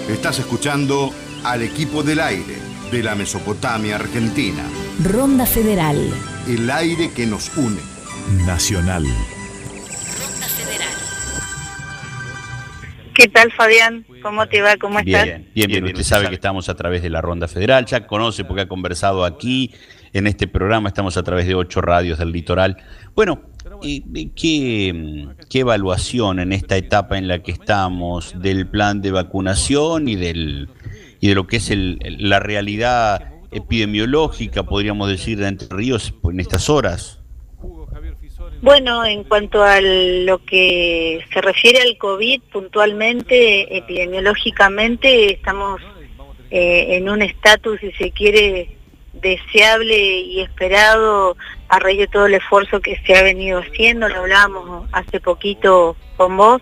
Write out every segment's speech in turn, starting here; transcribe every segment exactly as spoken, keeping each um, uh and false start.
Estás escuchando al equipo del aire de la Mesopotamia Argentina. Ronda Federal. El aire que nos une. Nacional. Ronda Federal. ¿Qué tal, Fabián? ¿Cómo te va? ¿Cómo estás? Bien, bien, bien. Usted sabe que estamos a través de la Ronda Federal, ya conoce porque ha conversado aquí en este programa, estamos a través de ocho radios del litoral. Bueno, ¿qué, qué evaluación en esta etapa en la que estamos del plan de vacunación y, del, y de lo que es el, la realidad epidemiológica, podríamos decir, de Entre Ríos en estas horas? Bueno, en cuanto a lo que se refiere al COVID, puntualmente, epidemiológicamente, estamos eh, en un estatus, si se quiere, deseable y esperado a raíz de todo el esfuerzo que se ha venido haciendo. Lo hablábamos hace poquito con vos.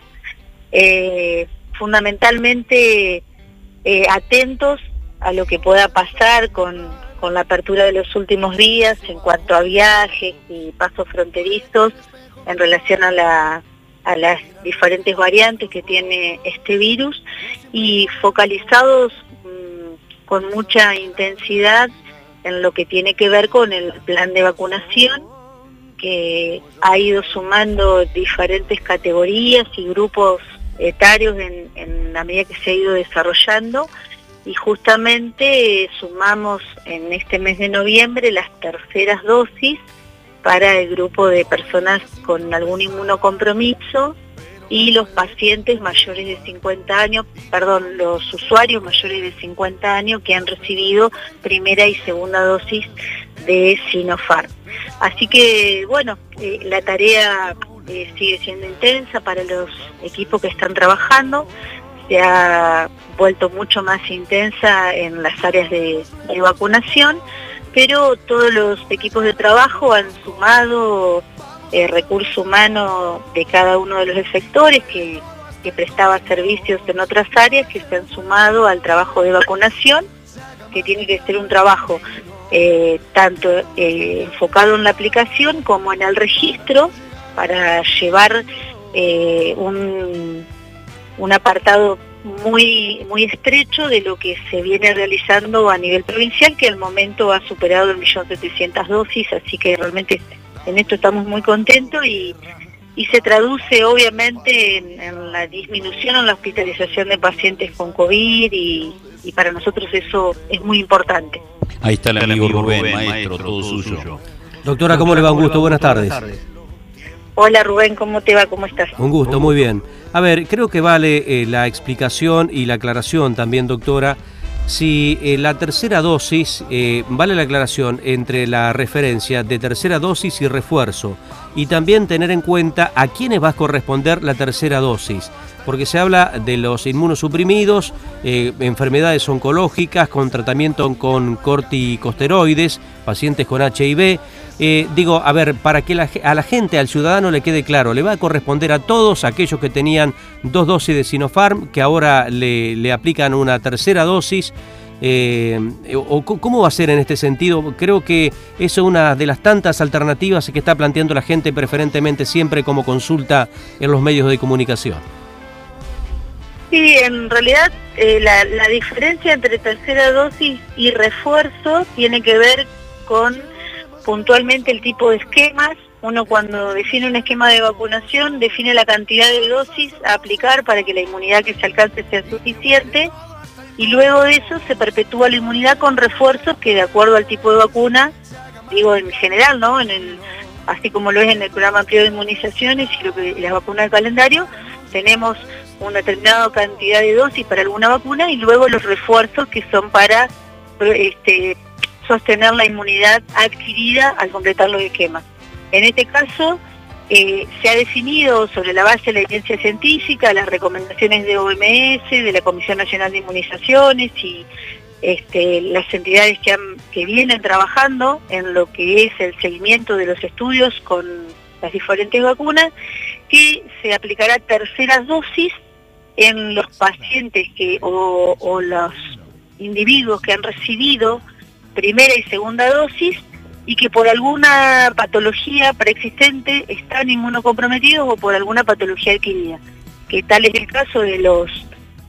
Eh, fundamentalmente eh, atentos a lo que pueda pasar con... con la apertura de los últimos días en cuanto a viajes y pasos fronterizos en relación a, la, a las diferentes variantes que tiene este virus, y focalizados mmm, con mucha intensidad en lo que tiene que ver con el plan de vacunación, que ha ido sumando diferentes categorías y grupos etarios en, en la medida que se ha ido desarrollando. Y justamente eh, sumamos en este mes de noviembre las terceras dosis para el grupo de personas con algún inmunocompromiso y los pacientes mayores de cincuenta años, perdón, los usuarios mayores de cincuenta años que han recibido primera y segunda dosis de Sinopharm. Así que, bueno, eh, la tarea eh, sigue siendo intensa para los equipos que están trabajando. Se ha vuelto mucho más intensa en las áreas de, de vacunación, pero todos los equipos de trabajo han sumado eh, recurso humano de cada uno de los efectores que, que prestaba servicios en otras áreas, que se han sumado al trabajo de vacunación, que tiene que ser un trabajo eh, tanto eh, enfocado en la aplicación como en el registro, para llevar eh, un... un apartado muy muy estrecho de lo que se viene realizando a nivel provincial, que al momento ha superado el millón setecientas dosis, así que realmente en esto estamos muy contentos y, y se traduce obviamente en, en la disminución en la hospitalización de pacientes con COVID, y, y para nosotros eso es muy importante. Ahí está el amigo Rubén, maestro, todo suyo. Doctora, ¿cómo le va? Un gusto, buenas tardes. Hola Rubén, ¿cómo te va? ¿Cómo estás? Un gusto, muy bien. A ver, creo que vale eh, la explicación y la aclaración también, doctora, si eh, la tercera dosis, eh, vale la aclaración entre la referencia de tercera dosis y refuerzo, y también tener en cuenta a quiénes va a corresponder la tercera dosis, porque se habla de los inmunosuprimidos, eh, enfermedades oncológicas con tratamiento con corticosteroides, pacientes con H I V. Eh, digo, a ver, para que la, a la gente, al ciudadano le quede claro, ¿le va a corresponder a todos aquellos que tenían dos dosis de Sinopharm, que ahora le, le aplican una tercera dosis? Eh, o, ¿Cómo va a ser en este sentido? Creo que eso es una de las tantas alternativas que está planteando la gente, preferentemente siempre como consulta en los medios de comunicación. Sí, en realidad eh, la, la diferencia entre tercera dosis y refuerzo tiene que ver con puntualmente el tipo de esquemas. Uno, cuando define un esquema de vacunación, define la cantidad de dosis a aplicar para que la inmunidad que se alcance sea suficiente, y luego de eso se perpetúa la inmunidad con refuerzos que, de acuerdo al tipo de vacuna, digo en general, ¿no? En el, así como lo es en el programa amplio de inmunizaciones y lo que, las vacunas del calendario, tenemos una determinada cantidad de dosis para alguna vacuna y luego los refuerzos que son para este, sostener la inmunidad adquirida al completar los esquemas. En este caso, eh, se ha definido sobre la base de la evidencia científica, las recomendaciones de O M S, de la Comisión Nacional de Inmunizaciones y este, las entidades que, han, que vienen trabajando en lo que es el seguimiento de los estudios con las diferentes vacunas, que se aplicará terceras dosis en los pacientes que o, o los individuos que han recibido primera y segunda dosis y que por alguna patología preexistente están inmunocomprometidos o por alguna patología adquirida, que tal es el caso de los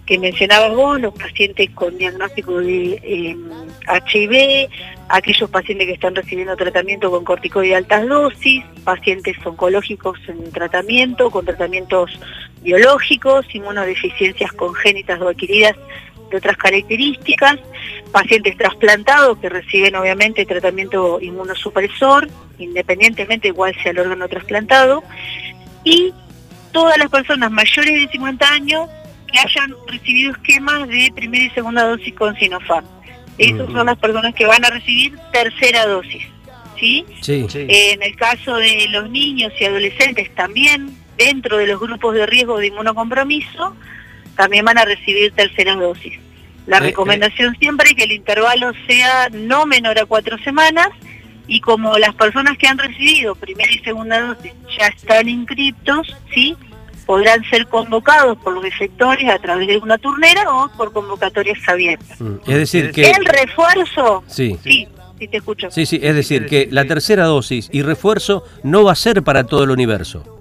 que mencionabas vos, los pacientes con diagnóstico de eh, H I V, aquellos pacientes que están recibiendo tratamiento con corticoides de altas dosis, pacientes oncológicos en tratamiento, con tratamientos biológicos, inmunodeficiencias congénitas o adquiridas de otras características, pacientes trasplantados que reciben obviamente tratamiento inmunosupresor, independientemente de cuál sea el órgano trasplantado, y todas las personas mayores de cincuenta años que hayan recibido esquemas de primera y segunda dosis con Sinopharm. Esas son las personas que van a recibir tercera dosis, ¿sí? Sí, sí. Eh, en el caso de los niños y adolescentes también, dentro de los grupos de riesgo de inmunocompromiso, también van a recibir tercera dosis. La eh, recomendación eh. siempre es que el intervalo sea no menor a cuatro semanas, y como las personas que han recibido primera y segunda dosis ya están inscriptos, ¿sí?, podrán ser convocados por los efectores a través de una turnera o por convocatorias abiertas. Es decir que... El refuerzo... Sí. Sí, sí te escucho. Sí, sí, es decir que la tercera dosis y refuerzo no va a ser para todo el universo.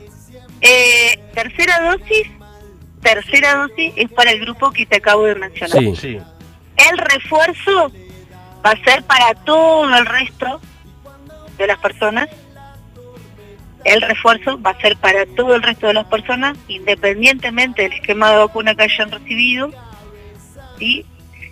Eh, tercera dosis, tercera dosis es para el grupo que te acabo de mencionar. Sí, sí. El refuerzo va a ser para todo el resto de las personas. El refuerzo va a ser para todo el resto de las personas, independientemente del esquema de vacuna que hayan recibido, ¿sí?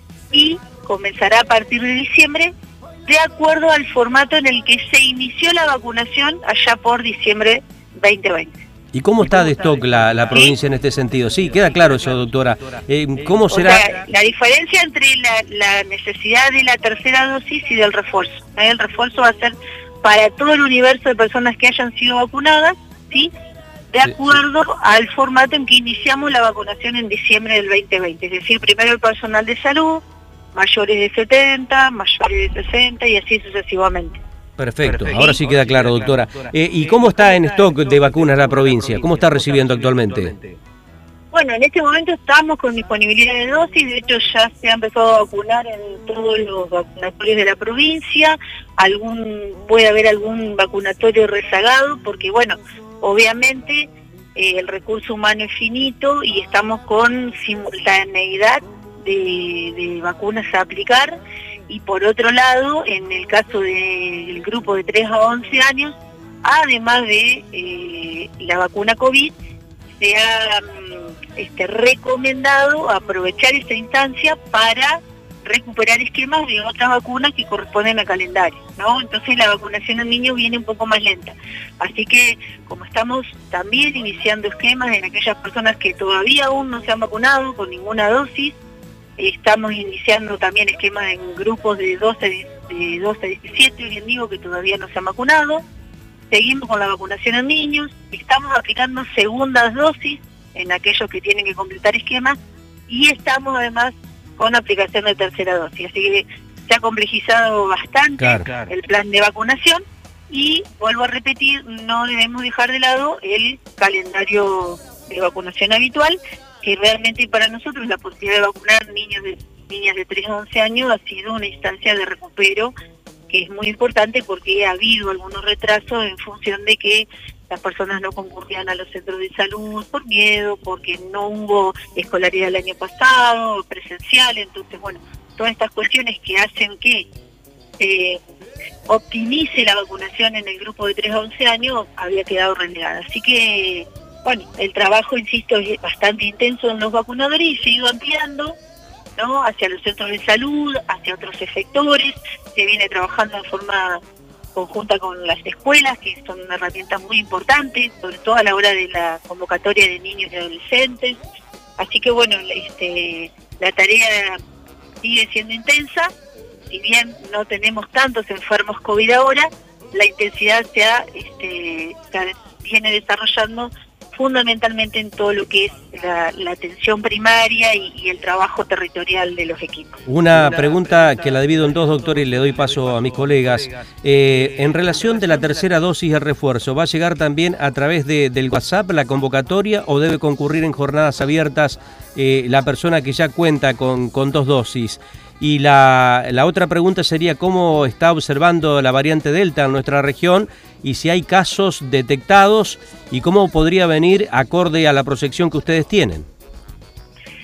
Y comenzará a partir de diciembre, de acuerdo al formato en el que se inició la vacunación allá por diciembre veinte veinte. ¿Y cómo está de stock la, la provincia en este sentido? Sí, queda claro eso, doctora. Eh, ¿Cómo será? O sea, la diferencia entre la, la necesidad de la tercera dosis y del refuerzo. ¿eh? El refuerzo va a ser para todo el universo de personas que hayan sido vacunadas, ¿sí?, de acuerdo sí, sí. al formato en que iniciamos la vacunación en diciembre del veinte veinte. Es decir, primero el personal de salud, mayores de setenta, mayores de sesenta y así sucesivamente. Perfecto, Perfecto. Ahora sí queda claro, doctora. Eh, ¿Y cómo está en stock de vacunas la provincia? ¿Cómo está recibiendo actualmente? Bueno, en este momento estamos con disponibilidad de dosis, de hecho ya se ha empezado a vacunar en todos los vacunatorios de la provincia, algún puede haber algún vacunatorio rezagado, porque bueno, obviamente eh, el recurso humano es finito y estamos con simultaneidad de, de vacunas a aplicar, y por otro lado, en el caso del grupo de tres a once años, además de eh, la vacuna COVID, se ha este, recomendado aprovechar esta instancia para recuperar esquemas de otras vacunas que corresponden a calendario, ¿no? Entonces la vacunación en niños viene un poco más lenta. Así que, como estamos también iniciando esquemas en aquellas personas que todavía aún no se han vacunado con ninguna dosis, estamos iniciando también esquemas en grupos de doce, de doce a diecisiete, bien digo, que todavía no se han vacunado. Seguimos con la vacunación en niños, estamos aplicando segundas dosis en aquellos que tienen que completar esquemas, y estamos además con aplicación de tercera dosis. Así que se ha complejizado bastante claro, claro. el plan de vacunación, y vuelvo a repetir, no debemos dejar de lado el calendario de vacunación habitual, que realmente para nosotros la posibilidad de vacunar niños de, niñas de tres a once años ha sido una instancia de recupero que es muy importante, porque ha habido algunos retrasos en función de que las personas no concurrían a los centros de salud por miedo, porque no hubo escolaridad el año pasado, presencial. Entonces, bueno, todas estas cuestiones que hacen que eh, optimice la vacunación en el grupo de tres a once años había quedado relegada. Así que, bueno, el trabajo, insisto, es bastante intenso en los vacunadores y se ha ido ampliando, ¿no?, hacia los centros de salud, hacia otros efectores. Se viene trabajando de forma conjunta con las escuelas, que son herramientas muy importantes, sobre todo a la hora de la convocatoria de niños y adolescentes. Así que bueno, este, la tarea sigue siendo intensa. Si bien no tenemos tantos enfermos COVID ahora, la intensidad se, ha, este, se viene desarrollando fundamentalmente en todo lo que es la, la atención primaria y, y el trabajo territorial de los equipos. Una pregunta que la divido en dos, doctor, y le doy paso a mis colegas. Eh, en relación de la tercera dosis de refuerzo, ¿va a llegar también a través de, del WhatsApp la convocatoria, o debe concurrir en jornadas abiertas eh, la persona que ya cuenta con, con dos dosis? Y la, la otra pregunta sería cómo está observando la variante Delta en nuestra región, y si hay casos detectados y cómo podría venir acorde a la proyección que ustedes tienen.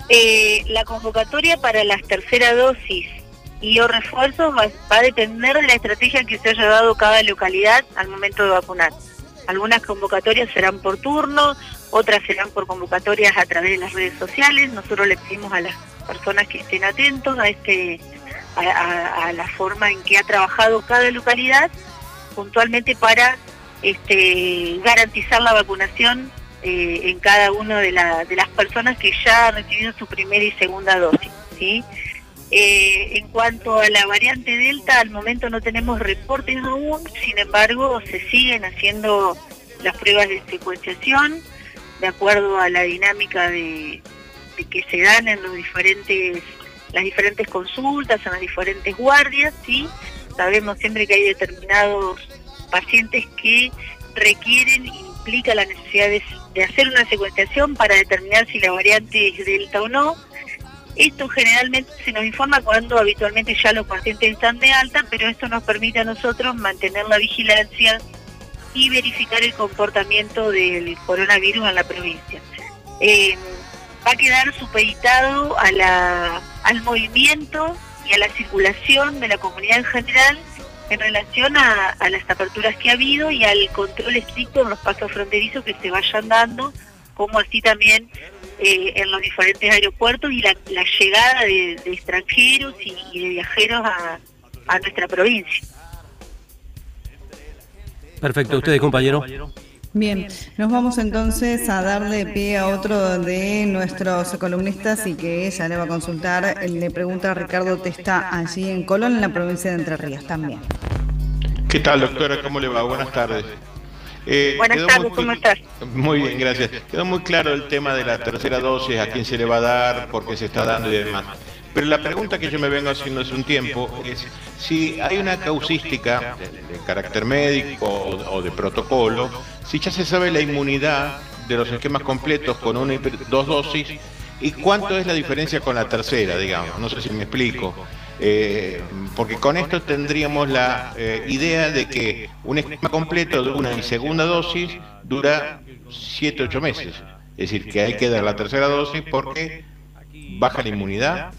Eh, la convocatoria para las terceras dosis y o refuerzos va, va a depender de la estrategia que se haya dado cada localidad al momento de vacunar. Algunas convocatorias serán por turno, otras serán por convocatorias a través de las redes sociales. Nosotros le pedimos a las personas que estén atentos a este a, a, a la forma en que ha trabajado cada localidad puntualmente para este, garantizar la vacunación eh, en cada una de, la, de las personas que ya han recibido su primera y segunda dosis, ¿sí? Eh, en cuanto a la variante Delta, al momento no tenemos reportes aún, sin embargo se siguen haciendo las pruebas de secuenciación de acuerdo a la dinámica de, de que se dan en los diferentes, las diferentes consultas, en las diferentes guardias, ¿sí? Sabemos siempre que hay determinados pacientes que requieren y implica la necesidad de, de hacer una secuenciación para determinar si la variante es Delta o no. Esto generalmente se nos informa cuando habitualmente ya los pacientes están de alta, pero esto nos permite a nosotros mantener la vigilancia y verificar el comportamiento del coronavirus en la provincia. Eh, va a quedar supeditado a la, al movimiento y a la circulación de la comunidad en general en relación a, a las aperturas que ha habido y al control estricto en los pasos fronterizos que se vayan dando, como así también eh, en los diferentes aeropuertos y la, la llegada de, de extranjeros y, y de viajeros a, a nuestra provincia. Perfecto, ustedes, compañero. Bien, nos vamos entonces a darle pie a otro de nuestros columnistas y que ella le va a consultar. Le pregunta a Ricardo Testa allí en Colón, en la provincia de Entre Ríos también. ¿Qué tal, doctora? ¿Cómo le va? Buenas tardes. Eh, Buenas tardes, ¿cómo estás? Muy bien, gracias. Quedó muy claro el tema de la tercera dosis, a quién se le va a dar, por qué se está dando y demás. Pero la pregunta que yo me vengo haciendo hace un tiempo es si hay una causística de, de carácter médico o, o de protocolo, si ya se sabe la inmunidad de los esquemas completos con una y dos dosis y cuánto es la diferencia con la tercera, digamos. No sé si me explico. Eh, porque con esto tendríamos la eh, idea de que un esquema completo de una y segunda dosis dura siete, ocho meses. Es decir, que hay que dar la tercera dosis porque baja la inmunidad.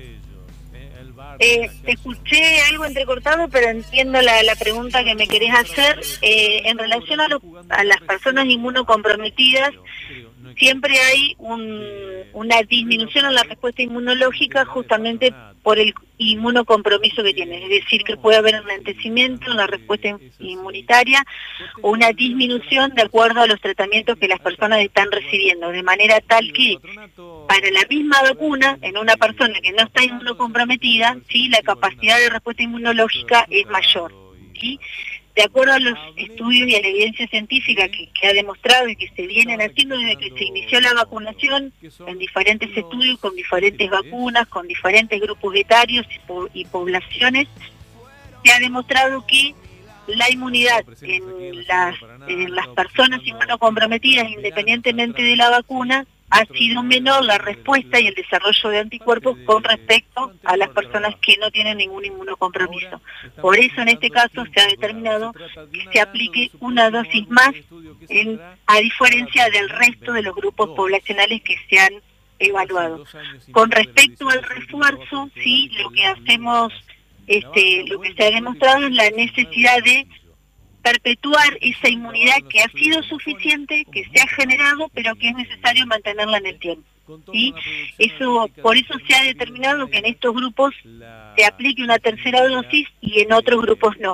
Eh, te escuché algo entrecortado, pero entiendo la, la pregunta que me querés hacer. Eh, en relación a, lo, a las personas inmunocomprometidas, siempre hay un, una disminución en la respuesta inmunológica justamente por el inmunocompromiso que tienen. Es decir, que puede haber un enlentecimiento en la respuesta inmunitaria o una disminución de acuerdo a los tratamientos que las personas están recibiendo, de manera tal que para la misma vacuna, en una persona que no está inmunocomprometida, ¿sí?, la capacidad de respuesta inmunológica es mayor, ¿sí? De acuerdo a los estudios y a la evidencia científica que, que ha demostrado y que se vienen haciendo desde que se inició la vacunación, en diferentes estudios, con diferentes vacunas, con diferentes grupos etarios y, po y poblaciones, se ha demostrado que la inmunidad en las, en las personas inmunocomprometidas, independientemente de la vacuna, ha sido menor la respuesta y el desarrollo de anticuerpos con respecto a las personas que no tienen ningún inmunocompromiso. Por eso en este caso se ha determinado que se aplique una dosis más, en, a diferencia del resto de los grupos poblacionales que se han evaluado. Con respecto al refuerzo, sí, lo que hacemos, este, lo que se ha demostrado es la necesidad de perpetuar esa inmunidad que ha sido suficiente, que se ha generado, pero que es necesario mantenerla en el tiempo. ¿Sí? Eso, por eso se ha determinado que en estos grupos se aplique una tercera dosis y en otros grupos no.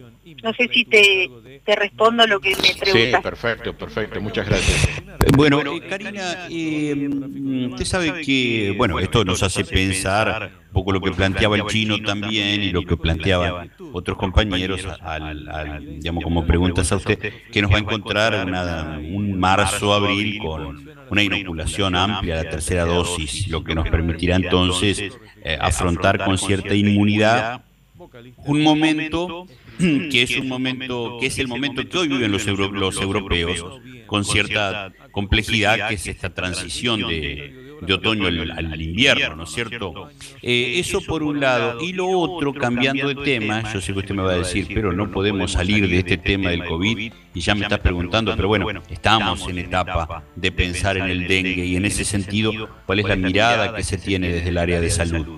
No sé si te, te respondo lo que me preguntas. Sí, perfecto, perfecto, muchas gracias. Bueno, eh, Karina, eh, usted sabe que, bueno, esto nos hace pensar un poco lo que planteaba el chino también y lo que planteaban otros compañeros, al, al, digamos, como preguntas a usted, que nos va a encontrar una, un marzo, abril con una inoculación amplia, la tercera dosis, lo que nos permitirá entonces eh, afrontar con cierta inmunidad un momento que es un momento que es el momento que hoy viven los, euro, los europeos con cierta complejidad, que es esta transición de, de otoño al, al invierno, ¿no es cierto? Eh, eso por un lado. Y lo otro, cambiando de tema, yo sé que usted me va a decir, pero no podemos salir de este tema del COVID, y ya me estás preguntando, pero bueno, estamos en etapa de pensar en el dengue, y en ese sentido, ¿cuál es la mirada que se tiene desde el área de salud?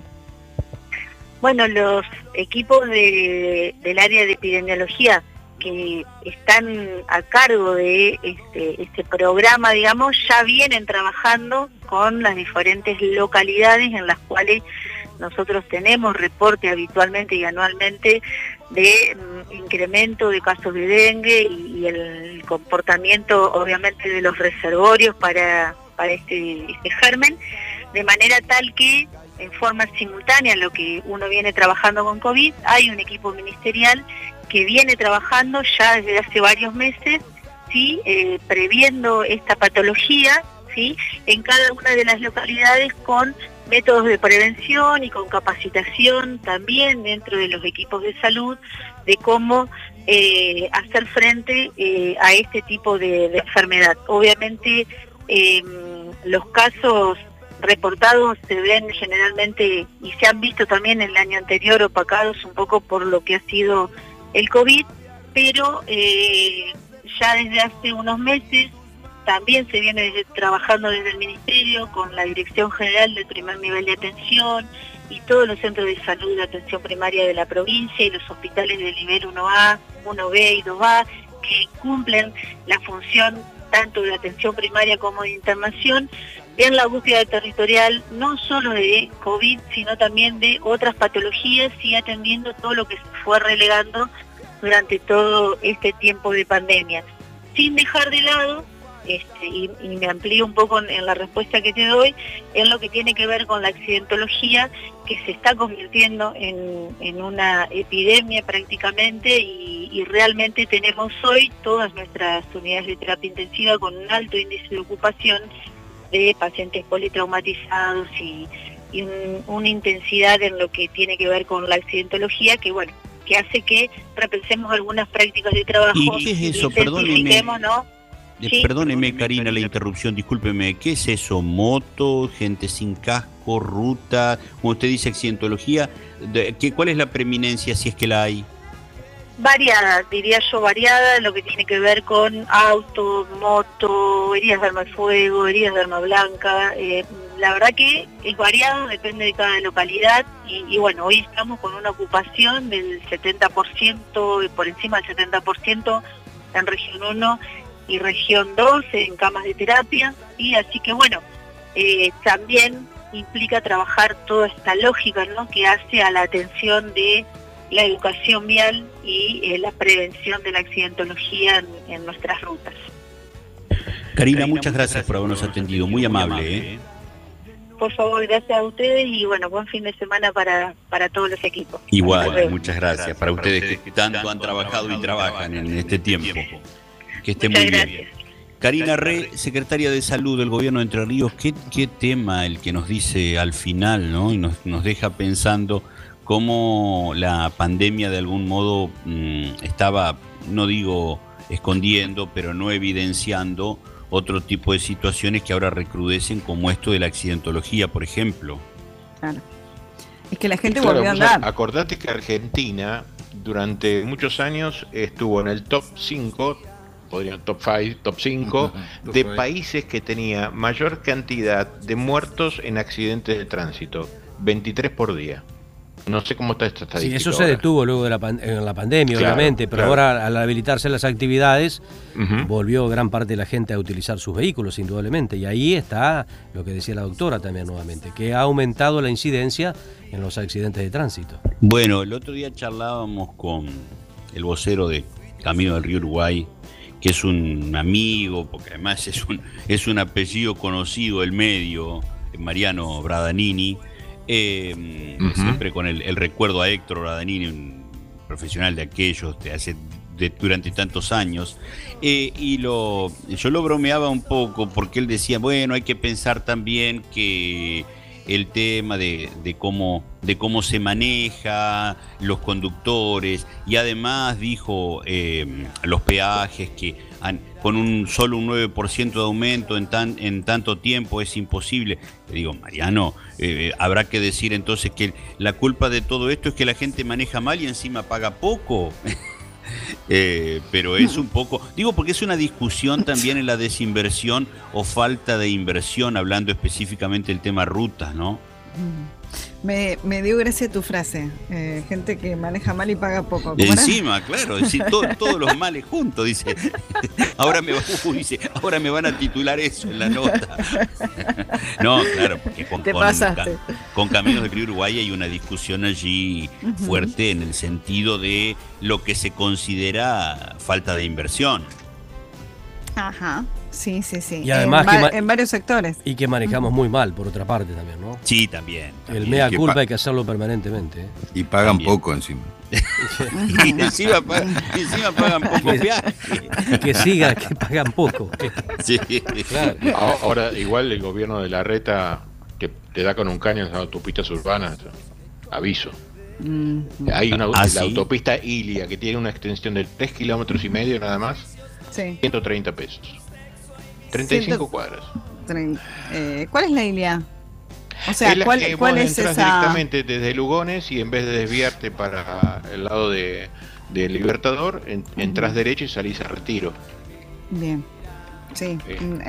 Bueno, los equipos de, del área de epidemiología que están a cargo de este, este programa, digamos, ya vienen trabajando con las diferentes localidades en las cuales nosotros tenemos reporte habitualmente y anualmente de um, incremento de casos de dengue y, y el comportamiento, obviamente, de los reservorios para, para este, este germen, de manera tal que en forma simultánea a lo que uno viene trabajando con COVID, hay un equipo ministerial que viene trabajando ya desde hace varios meses, ¿sí? eh, previendo esta patología, ¿sí? En cada una de las localidades con métodos de prevención y con capacitación también dentro de los equipos de salud de cómo eh, hacer frente eh, a este tipo de, de enfermedad. Obviamente eh, los casos reportados se ven generalmente y se han visto también en el año anterior opacados un poco por lo que ha sido el COVID, pero eh, ya desde hace unos meses también se viene desde, trabajando desde el Ministerio con la Dirección General del Primer Nivel de Atención y todos los centros de salud de atención primaria de la provincia y los hospitales de nivel uno A, uno B y dos A que cumplen la función tanto de atención primaria como de internación en la búsqueda territorial, no solo de COVID, sino también de otras patologías y atendiendo todo lo que se fue relegando durante todo este tiempo de pandemia. Sin dejar de lado, este, y, y me amplío un poco en, en la respuesta que te doy, en lo que tiene que ver con la accidentología, que se está convirtiendo en, en una epidemia prácticamente y, y realmente tenemos hoy todas nuestras unidades de terapia intensiva con un alto índice de ocupación de pacientes politraumatizados y, y un, una intensidad en lo que tiene que ver con la accidentología que, bueno, que hace que repensemos algunas prácticas de trabajo. ¿Y qué es eso? Perdóneme, ¿no? eh, ¿Sí? perdóneme, Karina, la interrupción, discúlpeme. ¿Qué es eso? ¿Moto, gente sin casco, ruta? Como usted dice, accidentología. De, ¿qué, ¿Cuál es la preeminencia, si es que la hay? Variada, diría yo, variada, lo que tiene que ver con auto, moto, heridas de arma de fuego, heridas de arma blanca. Eh, la verdad que es variado, depende de cada localidad y, y bueno, hoy estamos con una ocupación del setenta por ciento, por encima del setenta por ciento en región uno y región dos en camas de terapia, y así que bueno, eh, también implica trabajar toda esta lógica, ¿no?, que hace a la atención de la educación vial y eh, la prevención de la accidentología en, en nuestras rutas. Karina, muchas gracias por habernos atendido, muy amable, ¿eh? Por favor, gracias a ustedes y bueno, buen fin de semana para, para todos los equipos. Igual, muchas gracias para ustedes que tanto han trabajado y trabajan en este tiempo. Que esté muy bien. Karina Re, secretaria de Salud del Gobierno de Entre Ríos, ¿qué, qué tema el que nos dice al final, ¿no? Y nos, nos deja pensando cómo la pandemia de algún modo mmm, estaba, no digo escondiendo, pero no evidenciando otro tipo de situaciones que ahora recrudecen, como esto de la accidentología, por ejemplo. Claro. Es que la gente claro, volvió a pues, andar. Acordate que Argentina durante muchos años estuvo en el top cinco, podrían top cinco, top cinco, de países que tenía mayor cantidad de muertos en accidentes de tránsito, veintitrés por día. No sé cómo está esta estadística. Sí, eso se ahora. detuvo luego de la, pan en la pandemia, Claro, obviamente, pero claro. ahora al habilitarse las actividades, Uh-huh. volvió gran parte de la gente a utilizar sus vehículos, indudablemente. Y ahí está lo que decía la doctora también nuevamente, que ha aumentado la incidencia en los accidentes de tránsito. Bueno, el otro día charlábamos con el vocero de Camino del Río Uruguay, que es un amigo, porque además es un, es un apellido conocido del medio, Mariano Bradanini, eh, uh-huh. siempre con el, el recuerdo a Héctor Bradanini, un profesional de aquellos, de hace de, durante tantos años, eh, y lo yo lo bromeaba un poco, porque él decía, bueno, hay que pensar también que el tema de, de cómo de cómo se maneja los conductores, y además dijo eh, los peajes que han, con un solo un nueve por ciento de aumento en tan en tanto tiempo es imposible. Le digo, Mariano, eh, habrá que decir entonces que la culpa de todo esto es que la gente maneja mal y encima paga poco. Eh, pero es un poco, digo, porque es una discusión también en la desinversión o falta de inversión, hablando específicamente del tema rutas, ¿no? Me, me dio gracia tu frase, eh, gente que maneja mal y paga poco. Encima, era? Claro, es decir, todo, todos los males juntos, dice. Ahora me, uh, dice, ahora me van a titular eso en la nota. No, claro, porque con, con, con Caminos del Río Uruguay hay una discusión allí uh-huh. fuerte en el sentido de lo que se considera falta de inversión. Ajá. Sí, sí, sí. Y además en, que va en varios sectores. Y que manejamos muy mal, por otra parte también, ¿no? Sí, también. también. El mea culpa hay que hacerlo permanentemente. ¿eh? Y pagan también. poco encima. y encima, encima pagan poco viaje. Y que siga, que pagan poco. Sí. Claro. Ahora, igual el gobierno de Larreta que te da con un caño en las autopistas urbanas, aviso. Mm. Hay una ¿Ah, la sí? autopista Ilia que tiene una extensión de tres kilómetros y medio nada más. Sí. ciento treinta pesos. treinta y cinco Ciento... cuadras. Eh, ¿Cuál es la Ilia? O sea, es ¿cuál, que ¿cuál vos es entras esa? Directamente desde Lugones y en vez de desviarte para el lado de, de Libertador, en, uh-huh. entras derecho y salís a Retiro. Bien. Sí. Eh.